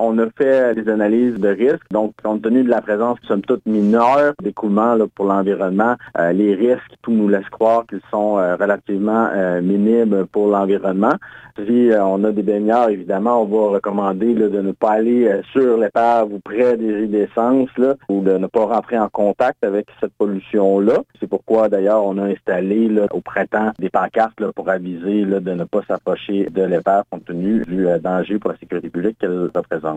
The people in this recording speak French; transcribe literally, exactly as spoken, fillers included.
on a fait des analyses de risque. Donc, compte tenu de la présence, somme toute mineure, d'écoulement là, pour l'environnement, euh, les risques, tout nous laisse croire qu'ils sont euh, relativement euh, minimes pour l'environnement. Si euh, on a des baigneurs, évidemment, on va recommander là, de ne pas aller euh, sur l'épave ou près des jets d'essence là, ou de ne pas rentrer en contact avec cette pollution-là. C'est pourquoi, d'ailleurs, on a installé là, au printemps des pancartes là, pour aviser là, de ne pas s'approcher de l'épave compte tenu du euh, danger pour la sécurité publique qu'elle représente.